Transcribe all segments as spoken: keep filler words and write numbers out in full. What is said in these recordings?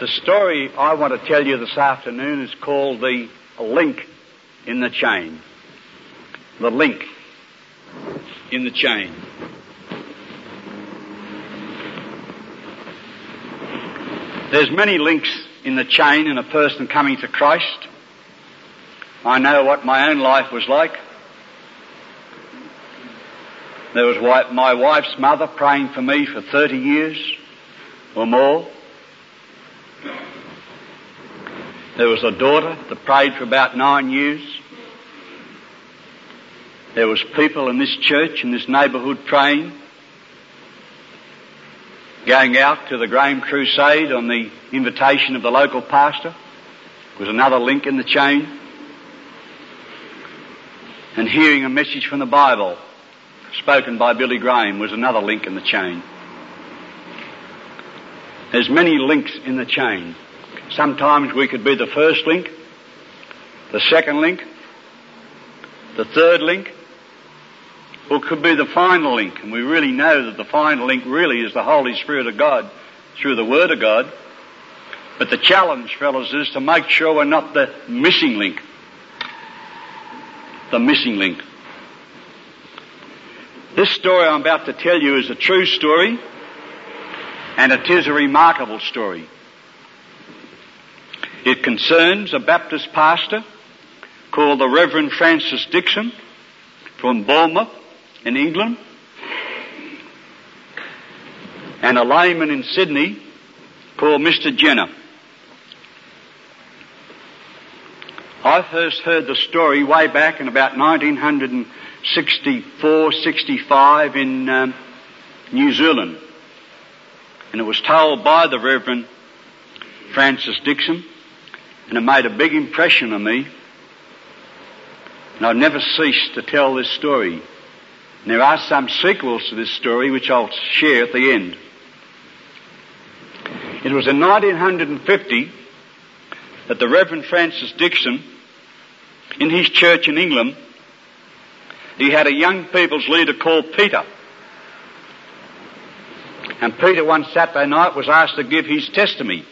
The story I want to tell you this afternoon is called The Link in the Chain. The link in the chain. There's many links in the chain in a person coming to Christ. I know what my own life was like. There was my wife's mother praying for me for thirty years or more. There was a daughter that prayed for about nine years. There was people in this church, in this neighbourhood praying. Going out to the Graham Crusade on the invitation of the local pastor was another link in the chain. And hearing a message from the Bible spoken by Billy Graham was another link in the chain. There's many links in the chain. Sometimes we could be the first link, the second link, the third link, or it could be the final link. And we really know that the final link really is the Holy Spirit of God through the Word of God. But the challenge, fellas, is to make sure we're not the missing link. The missing link. This story I'm about to tell you is a true story, and it is a remarkable story. It concerns a Baptist pastor called the Reverend Francis Dixon from Bournemouth in England, and a layman in Sydney called Mister Jenner. I first heard the story way back in about nineteen sixty-four, sixty-five in um, New Zealand, and it was told by the Reverend Francis Dixon, and it made a big impression on me, and I've never ceased to tell this story. And there are some sequels to this story which I'll share at the end. It was in nineteen fifty that the Reverend Francis Dixon, in his church in England, he had a young people's leader called Peter. And Peter one Saturday night was asked to give his testimony.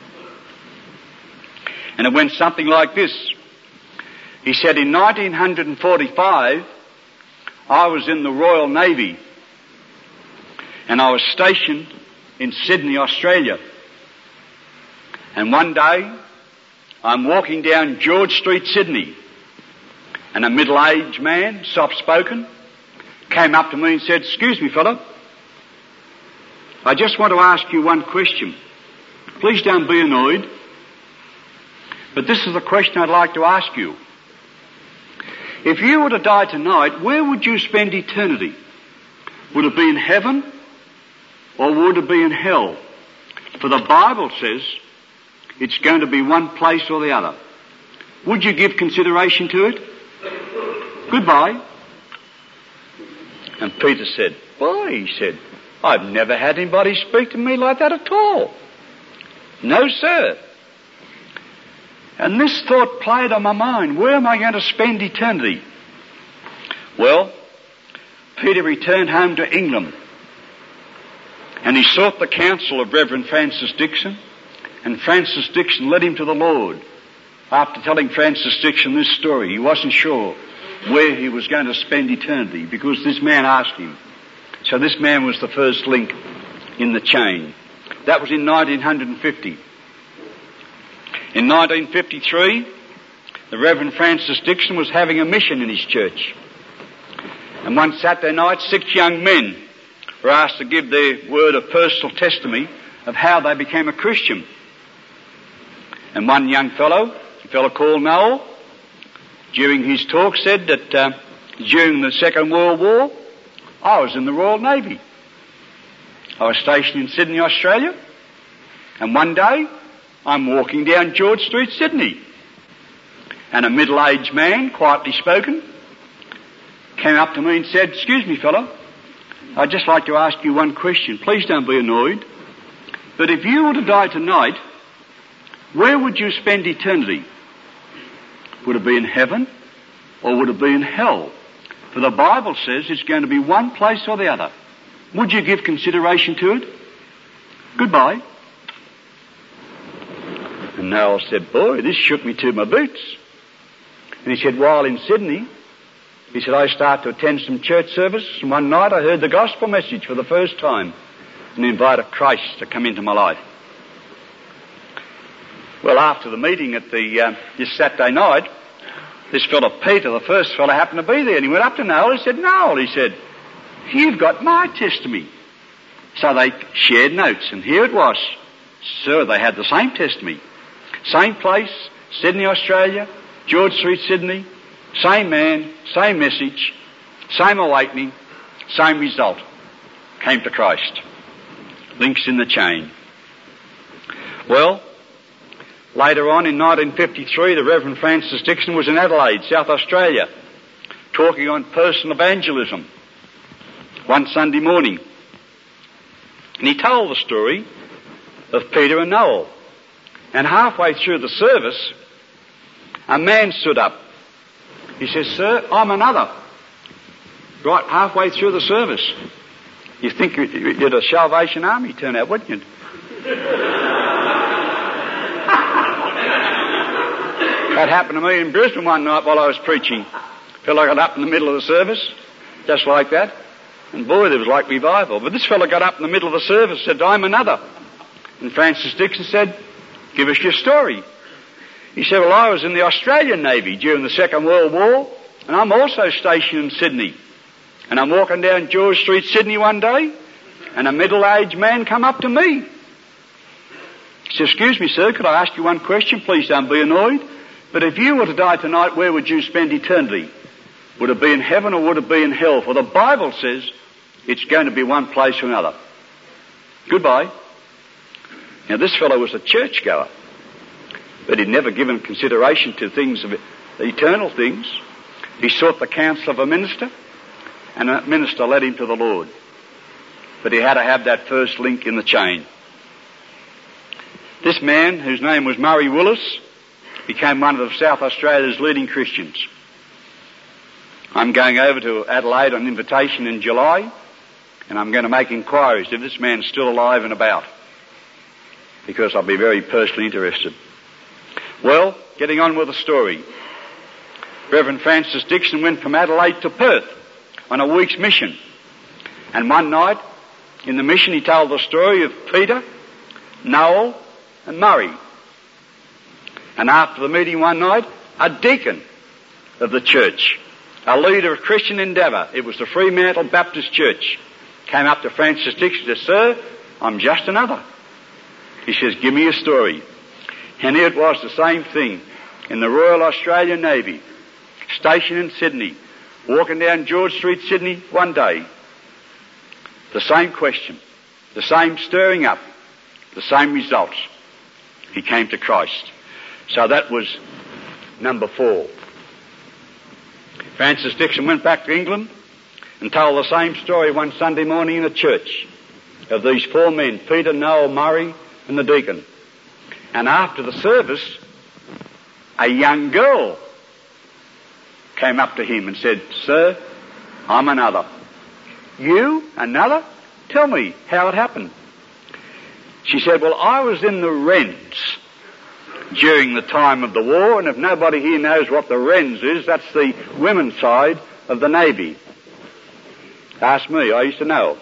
And it went something like this. He said, in nineteen forty-five, I was in the Royal Navy, and I was stationed in Sydney, Australia. And one day, I'm walking down George Street, Sydney, and a middle-aged man, soft-spoken, came up to me and said, "Excuse me, fella, I just want to ask you one question. Please don't be annoyed, but this is the question I'd like to ask you. If you were to die tonight, where would you spend eternity? Would it be in heaven or would it be in hell? For the Bible says it's going to be one place or the other. Would you give consideration to it? Goodbye." And Peter said, "Boy," he said, "I've never had anybody speak to me like that at all. No, sir." And this thought played on my mind. Where am I going to spend eternity? Well, Peter returned home to England, and he sought the counsel of Reverend Francis Dixon, and Francis Dixon led him to the Lord. After telling Francis Dixon this story, he wasn't sure where he was going to spend eternity because this man asked him. So this man was the first link in the chain. That was in nineteen fifty. In nineteen fifty-three, the Reverend Francis Dixon was having a mission in his church. And one Saturday night, six young men were asked to give their word of personal testimony of how they became a Christian. And one young fellow, a fellow called Noel, during his talk said that uh, during the Second World War, I was in the Royal Navy. I was stationed in Sydney, Australia, and one day I'm walking down George Street, Sydney, and a middle-aged man, quietly spoken, came up to me and said, "Excuse me, fellow, I'd just like to ask you one question. Please don't be annoyed, but if you were to die tonight, where would you spend eternity? Would it be in heaven or would it be in hell? For the Bible says it's going to be one place or the other. Would you give consideration to it? Goodbye." And Noel said, boy, this shook me to my boots. And he said, while in Sydney, he said, I started to attend some church services, and one night I heard the gospel message for the first time and invited Christ to come into my life. Well, after the meeting at the uh, this Saturday night, this fellow Peter, the first fellow, happened to be there, and he went up to Noel. He said, Noel, he said, you've got my testimony. So they shared notes, and here it was. Sir, they had the same testimony. Same place, Sydney, Australia, George Street, Sydney, same man, same message, same awakening, same result. Came to Christ. Links in the chain. Well, later on in nineteen fifty-three, the Reverend Francis Dixon was in Adelaide, South Australia, talking on personal evangelism one Sunday morning. And he told the story of Peter and Noel. And halfway through the service, a man stood up. He says, Sir, I'm another. Right halfway through the service. You think you're the Salvation Army turn out, wouldn't you? That happened to me in Brisbane one night while I was preaching. Felt like I got up in the middle of the service, just like that. And boy, there was like revival. But this fellow got up in the middle of the service and said, I'm another. And Francis Dixon said, give us your story. He said, well, I was in the Australian Navy during the Second World War, and I'm also stationed in Sydney. And I'm walking down George Street, Sydney one day, and a middle-aged man come up to me. He said, excuse me, sir, could I ask you one question? Please don't be annoyed. But if you were to die tonight, where would you spend eternity? Would it be in heaven or would it be in hell? For the Bible says it's going to be one place or another. Goodbye. Now, this fellow was a churchgoer, but he'd never given consideration to things of eternal things. He sought the counsel of a minister, and that minister led him to the Lord. But he had to have that first link in the chain. This man, whose name was Murray Willis, became one of South Australia's leading Christians. I'm going over to Adelaide on invitation in July, and I'm going to make inquiries if this man's still alive and about, because I'll be very personally interested. Well, getting on with the story. Reverend Francis Dixon went from Adelaide to Perth on a week's mission. And one night, in the mission, he told the story of Peter, Noel, and Murray. And after the meeting one night, a deacon of the church, a leader of Christian Endeavour, it was the Fremantle Baptist Church, came up to Francis Dixon and said, Sir, I'm just another. He says, give me a story. And here it was, the same thing, in the Royal Australian Navy, stationed in Sydney, walking down George Street, Sydney, one day. The same question, the same stirring up, the same results. He came to Christ. So that was number four. Francis Dixon went back to England and told the same story one Sunday morning in a church of these four men, Peter, Noel, Murray, and the deacon. And after the service, a young girl came up to him and said, Sir, I'm another. You? Another? Tell me how it happened. She said, well, I was in the Wrens during the time of the war, and if nobody here knows what the Wrens is, that's the women's side of the Navy. Ask me, I used to know.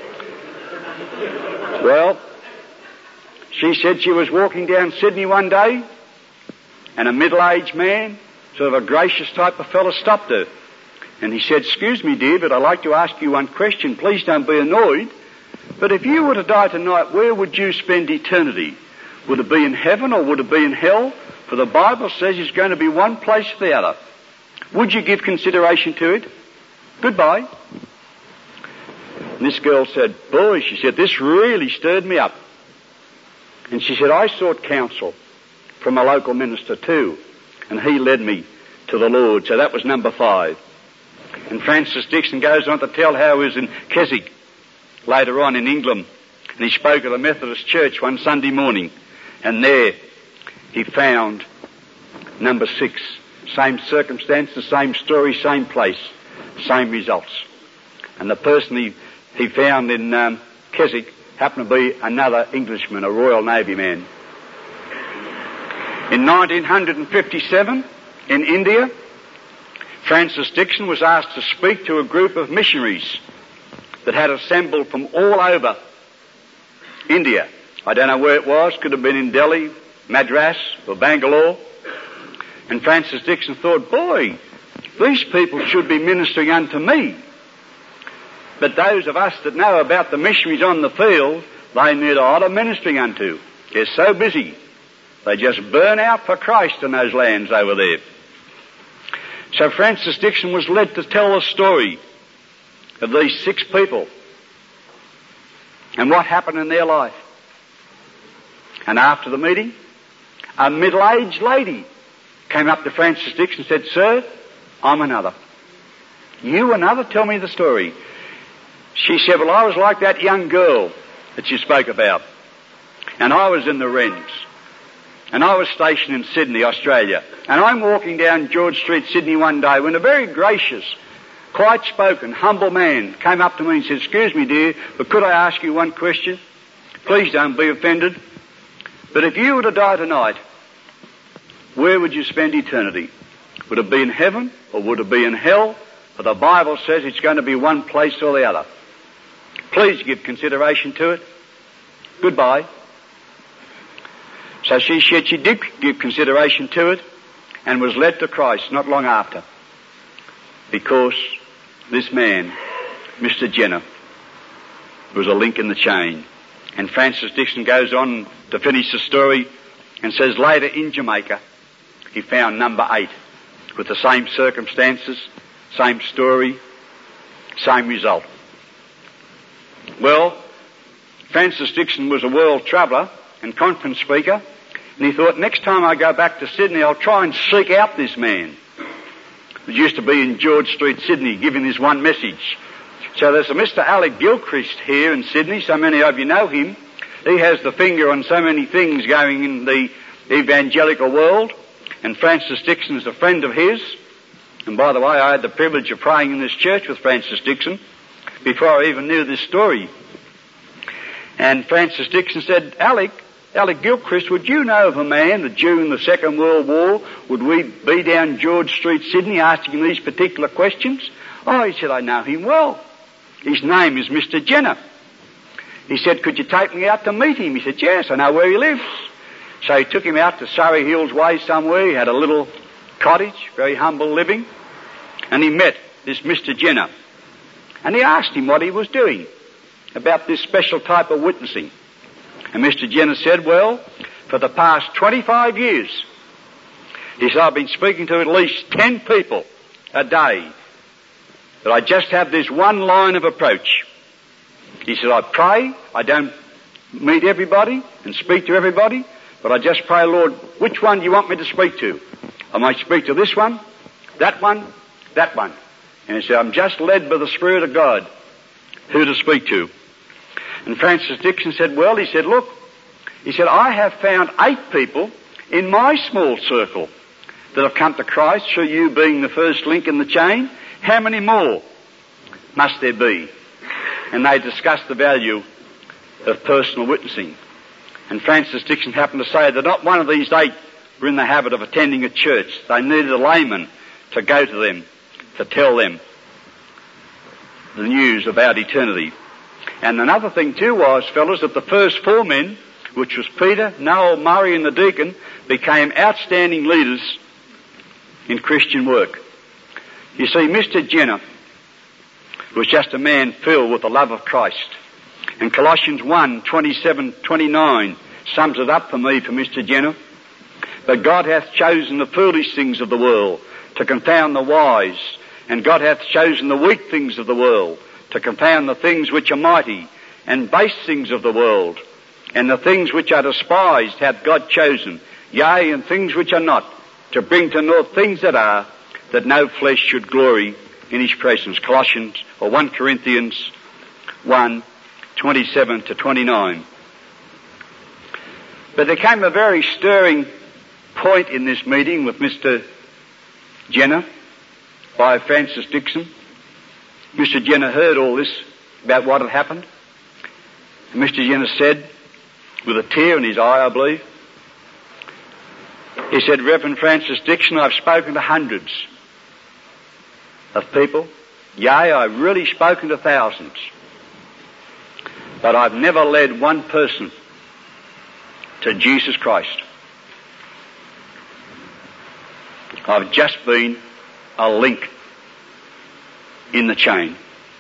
Well, she said she was walking down Sydney one day, and a middle-aged man, sort of a gracious type of fellow, stopped her. And he said, excuse me, dear, but I'd like to ask you one question. Please don't be annoyed. But if you were to die tonight, where would you spend eternity? Would it be in heaven or would it be in hell? For the Bible says it's going to be one place or the other. Would you give consideration to it? Goodbye. And this girl said, boy, she said, this really stirred me up. And she said, I sought counsel from a local minister too, and he led me to the Lord. So that was number five. And Francis Dixon goes on to tell how he was in Keswick later on in England, and he spoke at the Methodist Church one Sunday morning, and there he found number six. Same circumstances, same story, same place, same results. And the person he, he found in um, Keswick happened to be another Englishman, a Royal Navy man. In nineteen fifty-seven, in India, Francis Dixon was asked to speak to a group of missionaries that had assembled from all over India. I don't know where it was. Could have been in Delhi, Madras, or Bangalore. And Francis Dixon thought, boy, these people should be ministering unto me. But those of us that know about the missionaries on the field, they need a lot of ministering unto. They're so busy. They just burn out for Christ in those lands over there. So Francis Dixon was led to tell the story of these six people and what happened in their life. And after the meeting, a middle-aged lady came up to Francis Dixon and said, "Sir, I'm another." "You another? Tell me the story." She said, "Well, I was like that young girl that you spoke about. And I was in the Wrens. And I was stationed in Sydney, Australia. And I'm walking down George Street, Sydney one day when a very gracious, quiet-spoken, humble man came up to me and said, 'Excuse me, dear, but could I ask you one question? Please don't be offended. But if you were to die tonight, where would you spend eternity? Would it be in heaven or would it be in hell? For the Bible says it's going to be one place or the other. Please give consideration to it. Goodbye.' So she said she did give consideration to it and was led to Christ not long after, because this man, Mister Jenner, was a link in the chain. And Francis Dixon goes on to finish the story and says later in Jamaica he found number eight with the same circumstances, same story, same result. Well, Francis Dixon was a world traveller and conference speaker, and he thought, next time I go back to Sydney, I'll try and seek out this man who used to be in George Street, Sydney, giving this one message. So there's a Mister Alec Gilchrist here in Sydney. So many of you know him. He has the finger on so many things going in the evangelical world, and Francis Dixon is a friend of his. And by the way, I had the privilege of praying in this church with Francis Dixon before I even knew this story. And Francis Dixon said, Alec, Alec Gilchrist, would you know of a man that during the Second World War would we be down George Street, Sydney, asking these particular questions? Oh, he said, I know him well. His name is Mister Jenner. He said, could you take me out to meet him? He said, yes, I know where he lives. So he took him out to Surrey Hills Way somewhere. He had a little cottage, very humble living. And he met this Mister Jenner. And he asked him what he was doing about this special type of witnessing. And Mister Jenner said, well, for the past twenty-five years, he said, I've been speaking to at least ten people a day. But I just have this one line of approach. He said, I pray, I don't meet everybody and speak to everybody, but I just pray, Lord, which one do you want me to speak to? I might speak to this one, that one, that one. And he said, I'm just led by the Spirit of God who to speak to. And Francis Dixon said, well, he said, look, he said, I have found eight people in my small circle that have come to Christ through you being the first link in the chain. How many more must there be? And they discussed the value of personal witnessing. And Francis Dixon happened to say that not one of these eight were in the habit of attending a church. They needed a layman to go to them, to tell them the news about eternity. And another thing too was, fellas, that the first four men, which was Peter, Noel, Murray and the deacon, became outstanding leaders in Christian work. You see, Mister Jenner was just a man filled with the love of Christ. And Colossians one, twenty-seven, twenty-nine sums it up for me for Mister Jenner. But God hath chosen the foolish things of the world to confound the wise, and God hath chosen the weak things of the world to confound the things which are mighty, and base things of the world, and the things which are despised hath God chosen, yea, and things which are not, to bring to naught things that are, that no flesh should glory in his presence. Colossians, or First Corinthians one, twenty-seven to twenty-nine. But there came a very stirring point in this meeting with Mister Jenner by Francis Dixon. Mister Jenner heard all this about what had happened. And Mister Jenner said, with a tear in his eye, I believe, He said, Reverend Francis Dixon, I've spoken to hundreds of people. Yea, I've really spoken to thousands. But I've never led one person to Jesus Christ. I've just been a link in the chain.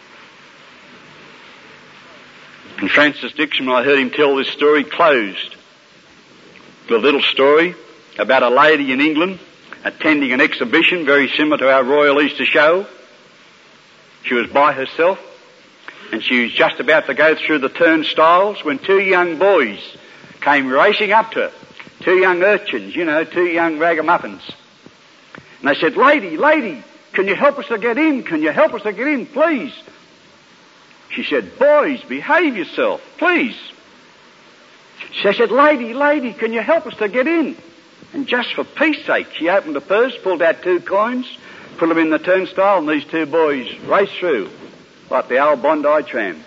And Francis Dixon, when I heard him tell this story, closed with a little story about a lady in England attending an exhibition very similar to our Royal Easter Show. She was by herself, and she was just about to go through the turnstiles when two young boys came racing up to her. Two young urchins, you know, two young ragamuffins. And they said, Lady, lady, can you help us to get in? Can you help us to get in, please? She said, Boys, behave yourself, please. She said, Lady, lady, can you help us to get in? And just for peace sake, she opened a purse, pulled out two coins, put them in the turnstile, and these two boys raced through like the old Bondi tram.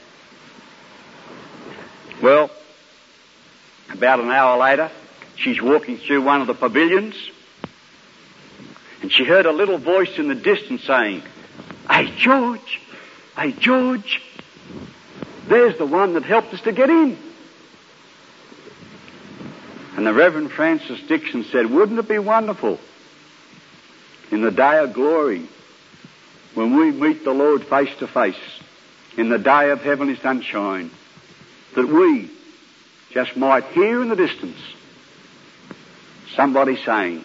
Well, about an hour later, she's walking through one of the pavilions, and she heard a little voice in the distance saying, Hey, George, hey, George, there's the one that helped us to get in. And the Reverend Francis Dixon said, wouldn't it be wonderful in the day of glory when we meet the Lord face to face in the day of heavenly sunshine, that we just might hear in the distance somebody saying,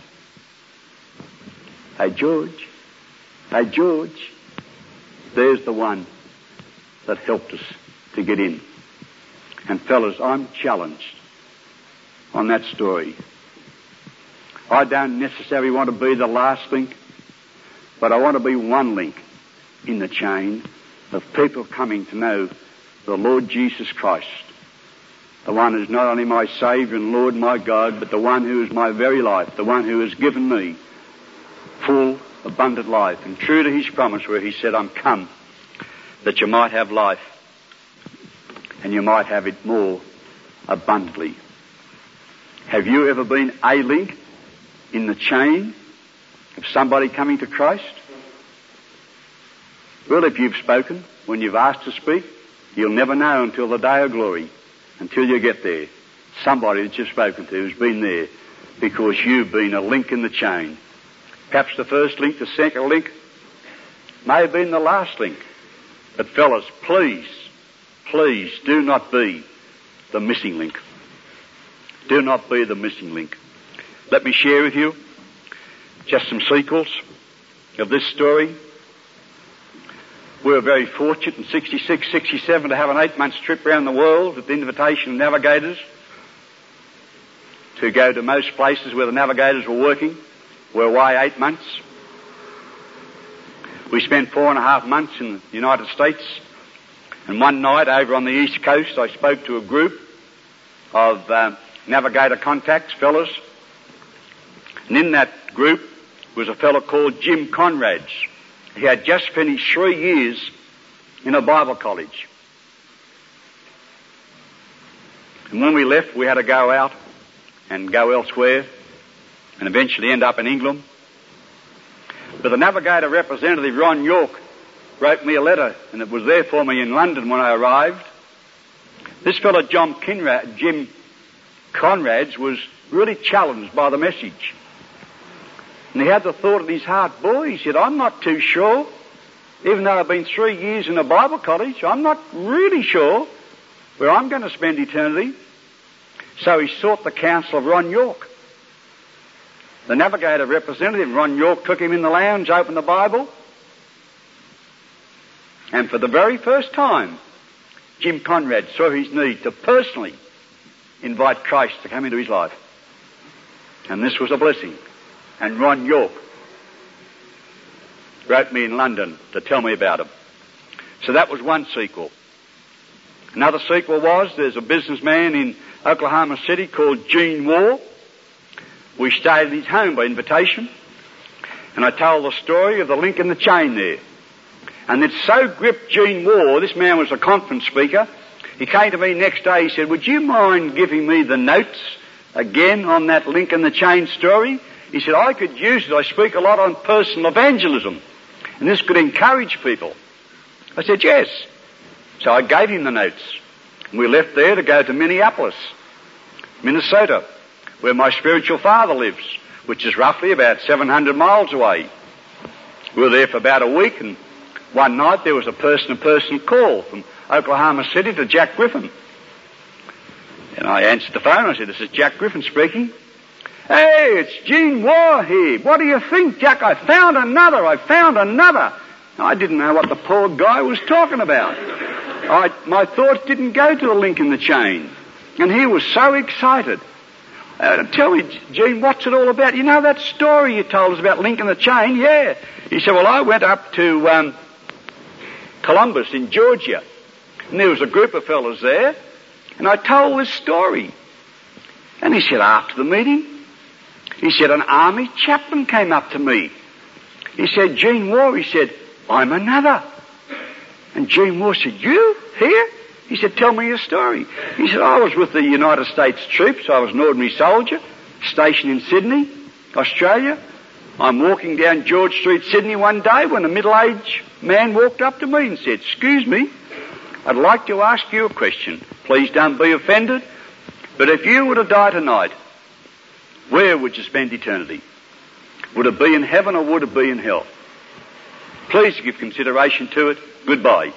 Hey, George, hey, George, there's the one that helped us to get in. And fellas, I'm challenged on that story. I don't necessarily want to be the last link, but I want to be one link in the chain of people coming to know the Lord Jesus Christ, the one who's not only my Saviour and Lord my God, but the one who is my very life, the one who has given me full, abundant life, and true to his promise where he said, I'm come that you might have life and you might have it more abundantly. Have you ever been a link in the chain of somebody coming to Christ? Well, if you've spoken when you've asked to speak, you'll never know until the day of glory, until you get there. Somebody that you've spoken to has been there because you've been a link in the chain. Perhaps the first link, the second link, may have been the last link. But fellas, please, please do not be the missing link. Do not be the missing link. Let me share with you just some sequels of this story. We were very fortunate in sixty-six, sixty-seven to have an eight-month trip around the world with the invitation of navigators to go to most places where the navigators were working. We're away eight months. We spent four and a half months in the United States. And one night over on the East Coast, I spoke to a group of uh, navigator contacts, fellas. And in that group was a fellow called Jim Conrads. He had just finished three years in a Bible college. And when we left, we had to go out and go elsewhere and eventually end up in England. But the navigator representative, Ron York, wrote me a letter, and it was there for me in London when I arrived. This fellow, John Kinra- Jim Conrads, was really challenged by the message. And he had the thought in his heart, boy, he said, I'm not too sure, even though I've been three years in a Bible college, I'm not really sure where I'm going to spend eternity. So he sought the counsel of Ron York. The navigator representative, Ron York, took him in the lounge, opened the Bible, and for the very first time, Jim Conrad saw his need to personally invite Christ to come into his life. And this was a blessing. And Ron York wrote me in London to tell me about him. So that was one sequel. Another sequel was, there's a businessman in Oklahoma City called Gene Moore. We stayed at his home by invitation, and I told the story of the link in the chain there. And it so gripped Gene Moore, this man was a conference speaker, he came to me next day, he said, would you mind giving me the notes again on that link in the chain story. He said, I could use it. I speak a lot on personal evangelism, and this could encourage people. I said, yes. So I gave him the notes. We left there to go to Minneapolis, Minnesota, where my spiritual father lives, which is roughly about seven hundred miles away. We were there for about a week, and one night there was a person-to-person call from Oklahoma City to Jack Griffin. And I answered the phone. I said, this is Jack Griffin speaking. Hey, it's Gene Waugh here. What do you think, Jack? I found another. I found another. I didn't know what the poor guy was talking about. I, my thoughts didn't go to the link in the chain. And he was so excited. Uh, tell me, Gene, what's it all about? You know that story you told us about link in the chain? Yeah. He said, well, I went up to um, Columbus in Georgia, and there was a group of fellas there, and I told this story. And he said, after the meeting, he said, an army chaplain came up to me. He said, Gene Waugh, he said, I'm another. And Gene Waugh said, you? Here? He said, tell me your story. He said, I was with the United States troops. I was an ordinary soldier, stationed in Sydney, Australia. I'm walking down George Street, Sydney one day when a middle-aged man walked up to me and said, excuse me, I'd like to ask you a question. Please don't be offended. But if you were to die tonight, where would you spend eternity? Would it be in heaven or would it be in hell? Please give consideration to it. Goodbye.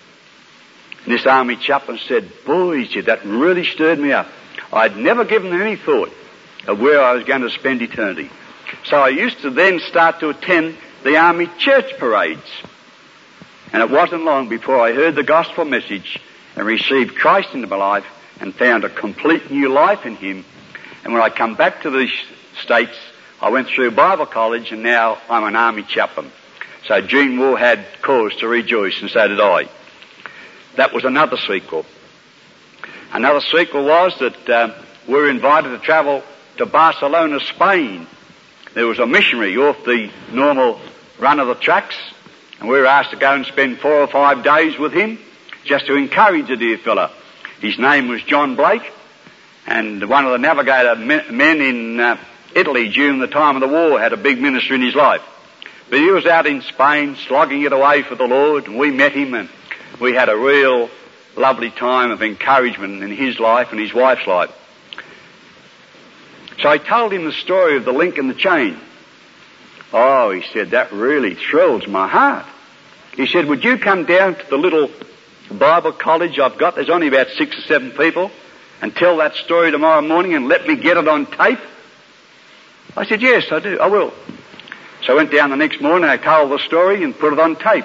And this army chaplain said, boy, he said, that really stirred me up. I'd never given any thought of where I was going to spend eternity. So I used to then start to attend the army church parades. And it wasn't long before I heard the gospel message and received Christ into my life and found a complete new life in Him. And when I come back to the States, I went through Bible college and now I'm an army chaplain. So Gene Waugh had cause to rejoice, and so did I. That was another sequel. Another sequel was that uh, we were invited to travel to Barcelona, Spain. There was a missionary off the normal run of the tracks, and we were asked to go and spend four or five days with him, just to encourage the dear fella. His name was John Blake, and one of the navigator men in uh, Italy during the time of the war had a big ministry in his life. But he was out in Spain slogging it away for the Lord, and we met him, and we had a real lovely time of encouragement in his life and his wife's life. So I told him the story of the link in the chain. Oh, he said, that really thrills my heart. He said, would you come down to the little Bible college I've got? There's only about six or seven people, and tell that story tomorrow morning and let me get it on tape? I said, yes, I do. I will. So I went down the next morning, I told the story and put it on tape.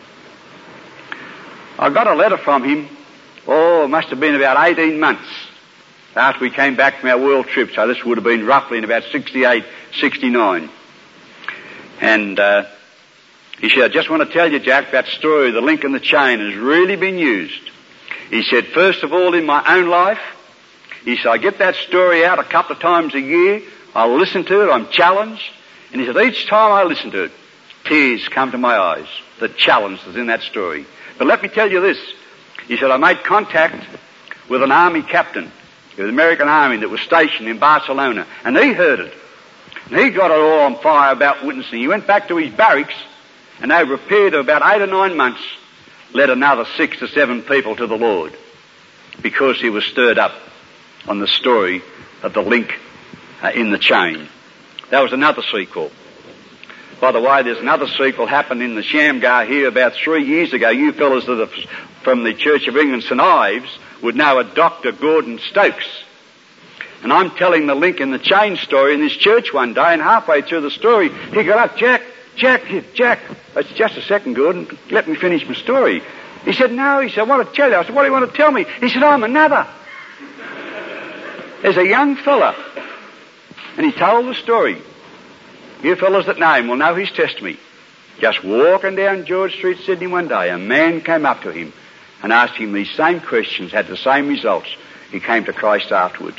I got a letter from him, oh, it must have been about eighteen months after we came back from our world trip. So this would have been roughly in about sixty-eight, sixty-nine. And uh, he said, I just want to tell you, Jack, that story, the link in the chain, has really been used. He said, first of all, in my own life, he said, I get that story out a couple of times a year. I'll listen to it. I'm challenged. And he said, each time I listen to it, tears come to my eyes. The challenge is in that story. But let me tell you this. He said, I made contact with an army captain, with the American Army that was stationed in Barcelona, and he heard it. And he got it all on fire about witnessing. He went back to his barracks, and over a period of about eight or nine months, led another six or seven people to the Lord, because he was stirred up on the story of the link uh, in the chain. That was another sequel. By the way, there's another sequel happened in the Shamgar here about three years ago. You fellas that are from the Church of England, Saint Ives, would know a Doctor Gordon Stokes. And I'm telling the link in the chain story in this church one day, and halfway through the story, he got up, Jack, Jack, Jack. I said, just a second, Gordon, let me finish my story. He said, no, he said, I want to tell you. I said, what do you want to tell me? He said, I'm another. There's a young fella, and he told the story. You fellas that know him will know his testimony. Just walking down George Street, Sydney one day, a man came up to him and asked him these same questions, had the same results. He came to Christ afterwards.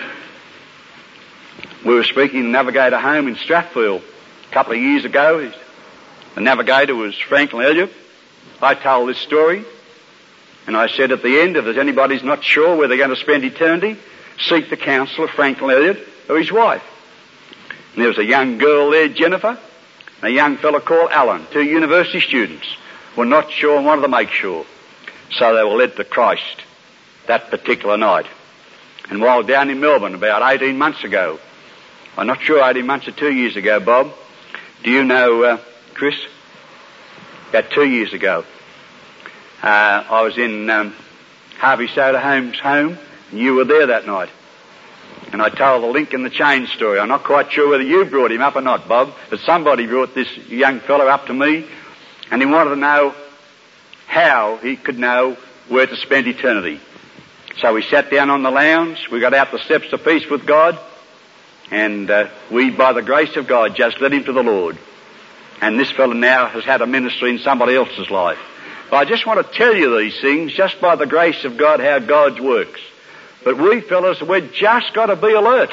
We were speaking in the Navigator home in Strathfield a couple of years ago. The Navigator was Franklin Elliott. I told this story, and I said at the end, if there's anybody's not sure where they're going to spend eternity, seek the counsel of Franklin Elliott or his wife. And there was a young girl there, Jennifer, and a young fellow called Alan, two university students, were not sure and wanted to make sure. So they were led to Christ that particular night. And while down in Melbourne about eighteen months ago, I'm not sure eighteen months or two years ago, Bob, do you know, uh, Chris? About two years ago, uh, I was in um, Harvey Soda Holmes' home, and you were there that night. And I told the link in the chain story. I'm not quite sure whether you brought him up or not, Bob, but somebody brought this young fellow up to me, and he wanted to know how he could know where to spend eternity. So we sat down on the lounge, we got out the steps of peace with God, and uh, we, by the grace of God, just led him to the Lord. And this fellow now has had a ministry in somebody else's life. But I just want to tell you these things, just by the grace of God, how God works. But we fellows, we've just got to be alert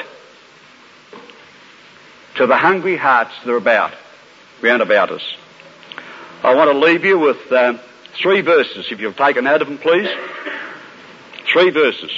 to the hungry hearts that are about, round about us. I want to leave you with uh, three verses, if you'll take a note of them, please. Three verses.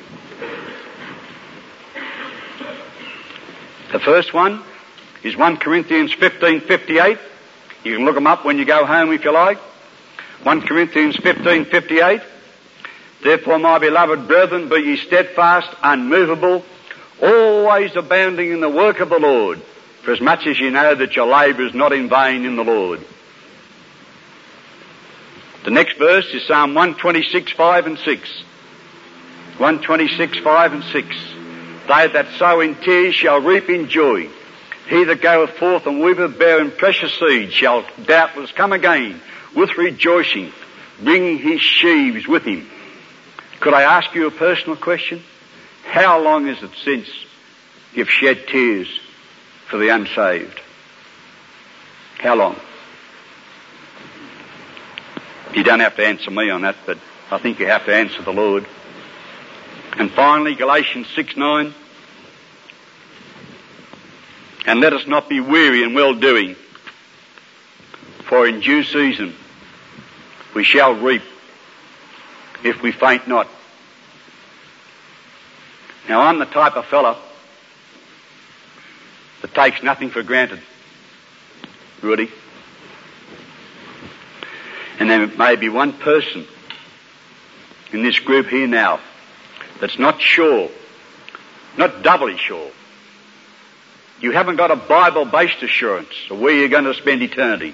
The first one is First Corinthians fifteen fifty-eight. You can look them up when you go home if you like. First Corinthians fifteen fifty-eight. Therefore, my beloved brethren, be ye steadfast, unmovable, always abounding in the work of the Lord, for as much as you know that your labour is not in vain in the Lord. The next verse is Psalm one twenty-six, five and six. one twenty-six, five and six. They that sow in tears shall reap in joy. He that goeth forth and weepeth bearing precious seed shall doubtless come again with rejoicing, bringing his sheaves with him. Could I ask you a personal question? How long is it since you've shed tears for the unsaved? How long? You don't have to answer me on that, but I think you have to answer the Lord. And finally, Galatians six nine. And let us not be weary in well-doing, for in due season we shall reap if we faint not. Now, I'm the type of fellow that takes nothing for granted, Rudy. And there may be one person in this group here now that's not sure, not doubly sure. You haven't got a Bible-based assurance of where you're going to spend eternity.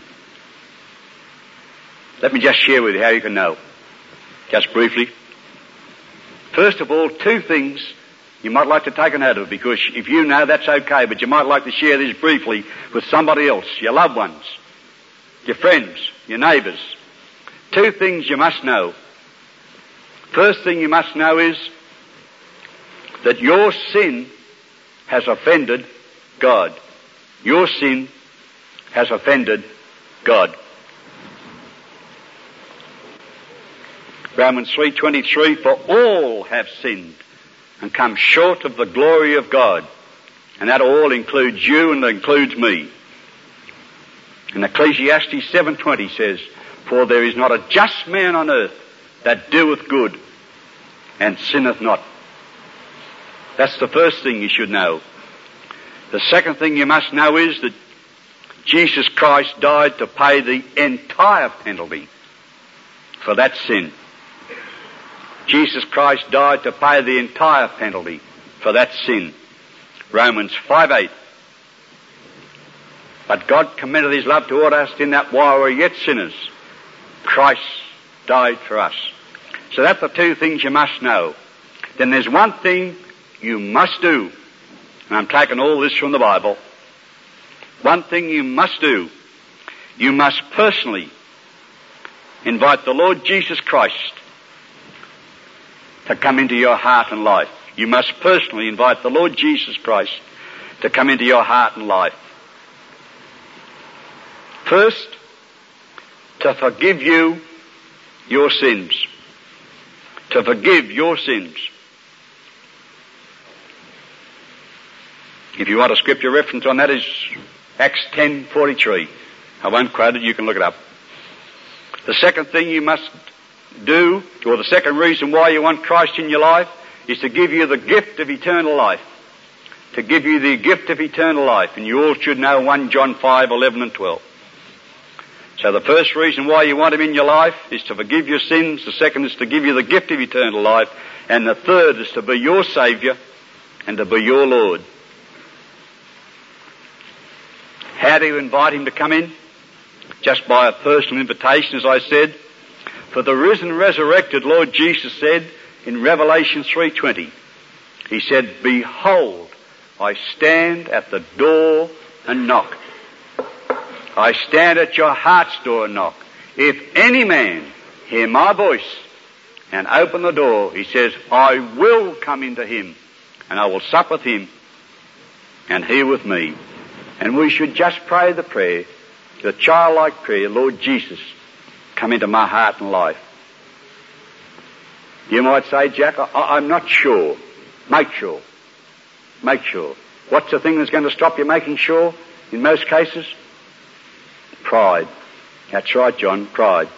Let me just share with you how you can know. Just briefly. First of all, two things you might like to take a note of, because if you know, that's okay, but you might like to share this briefly with somebody else, your loved ones, your friends, your neighbours. Two things you must know. First thing you must know is that your sin has offended God. Your sin has offended God. Romans three twenty-three, for all have sinned and come short of the glory of God. And that all includes you and includes me. And Ecclesiastes seven twenty says, for there is not a just man on earth that doeth good and sinneth not. That's the first thing you should know. The second thing you must know is that Jesus Christ died to pay the entire penalty for that sin. Jesus Christ died to pay the entire penalty for that sin. Romans five eight. But God commended his love toward us in that while we were yet sinners, Christ died for us. So that's the two things you must know. Then there's one thing you must do. And I'm taking all this from the Bible. One thing you must do. You must personally invite the Lord Jesus Christ to come into your heart and life. You must personally invite the Lord Jesus Christ to come into your heart and life. First, to forgive you your sins. To forgive your sins. If you want a scripture reference on that, is Acts ten forty-three. I won't quote it, you can look it up. The second thing you must do, or the second reason why you want Christ in your life, is to give you the gift of eternal life. To give you the gift of eternal life. And you all should know First John five, eleven and twelve. So the first reason why you want him in your life is to forgive your sins. The second is to give you the gift of eternal life. And the third is to be your Saviour and to be your Lord. How do you invite him to come in? Just by a personal invitation, as I said. For the risen, resurrected Lord Jesus said in Revelation three twenty, he said, "Behold, I stand at the door and knock. I stand at your heart's door and knock. If any man hear my voice and open the door," he says, "I will come into him, and I will sup with him, and he with me." And we should just pray the prayer, the childlike prayer, "Lord Jesus, come into my heart and life." You might say, "Jack, I, I'm not sure." Make sure. Make sure. What's the thing that's going to stop you making sure in most cases? Pride. That's right, John, pride.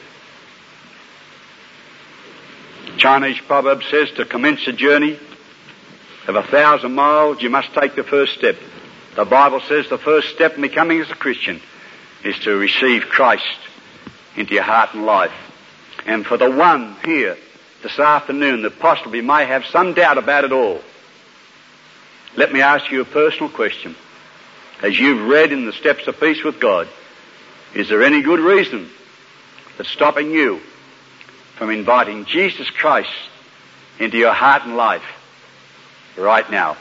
Chinese proverb says to commence a journey of a thousand miles, you must take the first step. The Bible says the first step in becoming as a Christian is to receive Christ into your heart and life. And for the one here this afternoon that possibly may have some doubt about it all, let me ask you a personal question. As you've read in the Steps of Peace with God, is there any good reason that's stopping you from inviting Jesus Christ into your heart and life right now?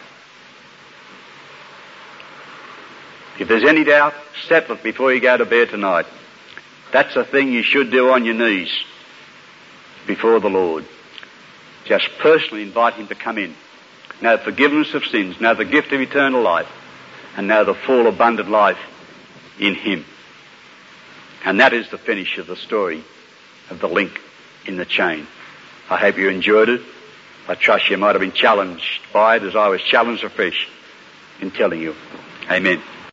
If there's any doubt, settle it before you go to bed tonight. That's a thing you should do on your knees before the Lord. Just personally invite him to come in. Know forgiveness of sins, know the gift of eternal life, and know the full abundant life in him. And that is the finish of the story of the link in the chain. I hope you enjoyed it. I trust you might have been challenged by it as I was challenged afresh in telling you. Amen.